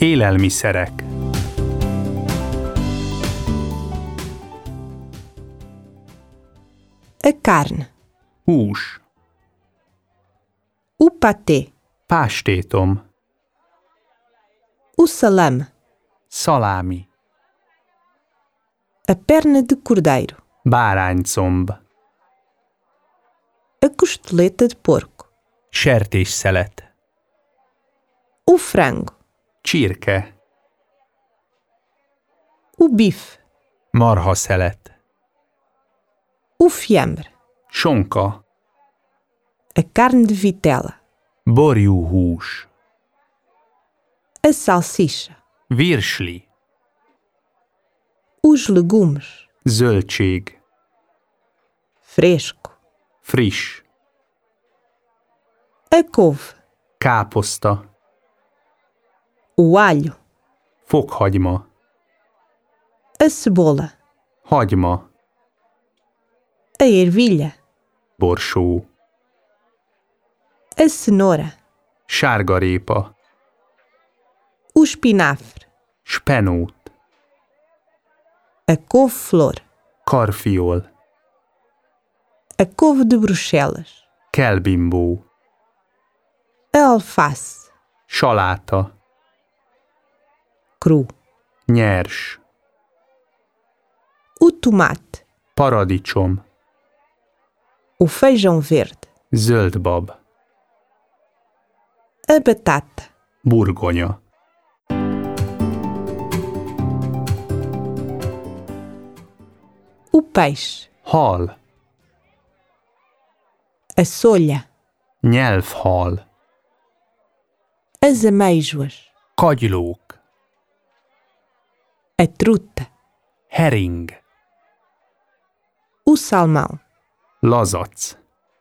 Élelmiszerek. A carne, Hús. o patê, Pástétom. o salame, Szalámi. a perna de cordeiro, Báránycomb. a costeleta de porco, Sertésszelet. o frango, Csirke. o bife, Marhaszelet. o fiambre, Sonka. a carne de vitela, Borjúhús. a salsicha, Virsli. os legumes, Zöldség. fresco, Friss. a couve, Káposzta. o alho, Fokhagyma. a cebola, Hagyma. a ervilha, Borsó. a cenoura, Sárgarépa. o espinafre, Spenót. a couve-flor, Karfiol. a couve de Bruxelas, Kelbimbó. a alface, Saláta. cru, Nyers. o tomate, Paradicsom. o feijão verde, Zöldbab. a batata, Burgonya. o peixe, Hal. a solha, Nyelvhal. as ameijoas, Kagylók. a truta, Hering. o salmão, Lazac.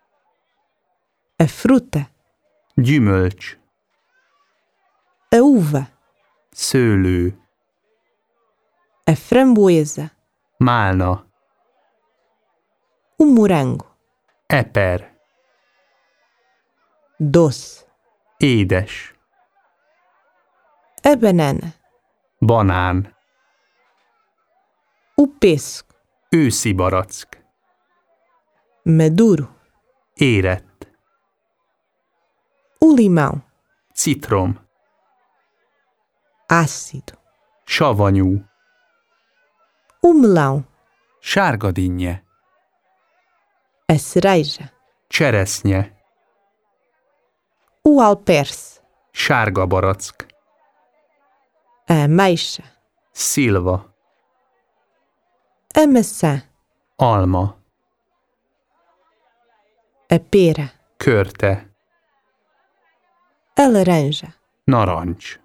a fruta, Gyümölcs. a uva, Szőlő. a framboesa, Málna. o morango, Eper. doce, Édes. a banana, Banán. o pêssego, Őszi barack. maduro, Érett. o limão, Citrom. ácido, Savanyú. o melão, Sárgadinnye. a cereja, Cseresznye. o alperce, Sárga barack. a ameixa, Szilva. a maçã, Alma. a pera, Körte. a laranja. Narancs.